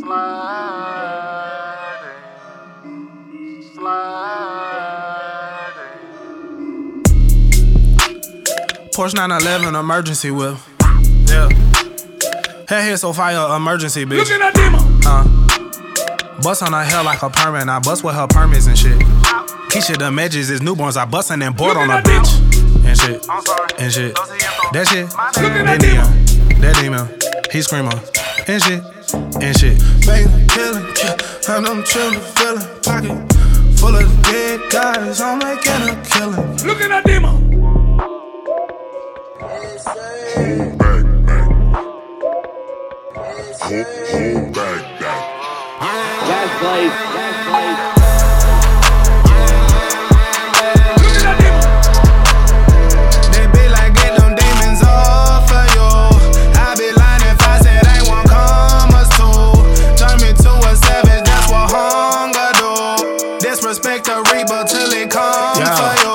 Porsche 911 emergency whip. Yeah. Head here so fire emergency bitch. Look at that demo. Bust on her hair like her permit. I bust with her permits and shit. Keisha the edges is newborns. I bustin' and board on her bitch. And shit. And shit. That shit. That demon. That demon. He screamer. And shit. And shit. Baby, killin', and I'm chillin', feelin', pocket full of dead guys, I'm making a killin'. Look at that demo. Hold back, back. Hold back, back. Last place. Look at that demo. They be like, get them demons off of you. I be lying if I said I won't come us two. Turn me to a savage, that's what hunger do. Disrespect the reaper till it comes for you.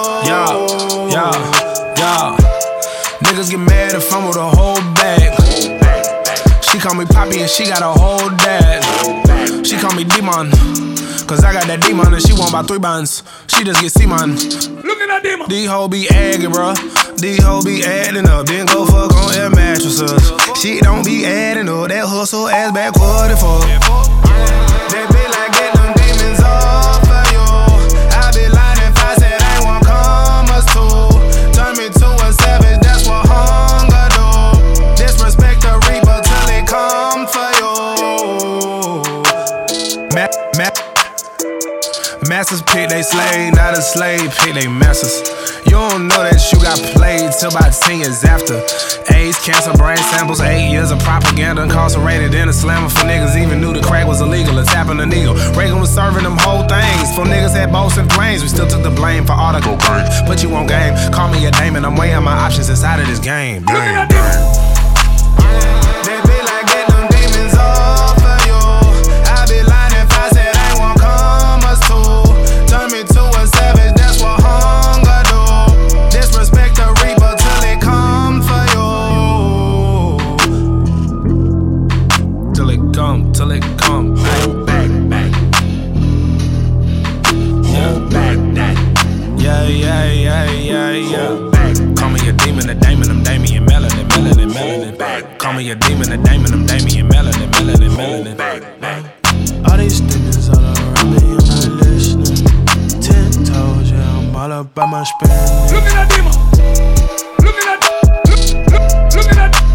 Niggas get mad and fumble the whole bag. She call me Poppy and she got a whole dad. She call me Demon, cause I got that demon and she want about 3 buns. She just get C-man. Look at that demo. These hoes be agging, bruh. These hoes be adding up. Then go fuck on air mattresses. She don't be adding up. That hustle ass backward and forth. They be like, get them demons off of you. I be lying if I said I won't come us two. Turn me to a savage, that's what hunger do. Disrespect the reaper till it come for you. Masters pick they slave, not a slave pick they masters. You don't know that you got played till about 10 years after. AIDS, cancer, brain samples, 8 years of propaganda, incarcerated in a slammer for niggas even knew the crack was illegal. It's tapping the needle. Reagan was serving them whole things. For niggas had boats and planes, we still took the blame for all the cocaine. Put you on game, call me a Damon. I'm weighing my options inside of this game. Look at that demo. They be like, get them demons off of you. I be lying if I said I won't come us two. Turn me to a savage, that's what hunger do. Disrespect the reaper till it come for you. Till it come. Hold back, back. Hold back, back. Yeah. Hold back. Call me a demon, a Damon, I'm Damian Melanin. Back. Call me a demon, a Damon, I'm Damian Melanin. Back, back. All these niggas all around me, I'm not listening. 10 toes, yeah, I'm all about my spending. Look at that demo. Look at that. Look at that.